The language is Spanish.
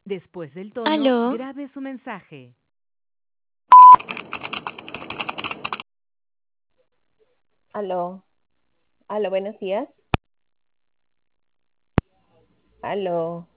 Después del tono, Aló, grabe su mensaje. Aló, aló, buenos días. Aló.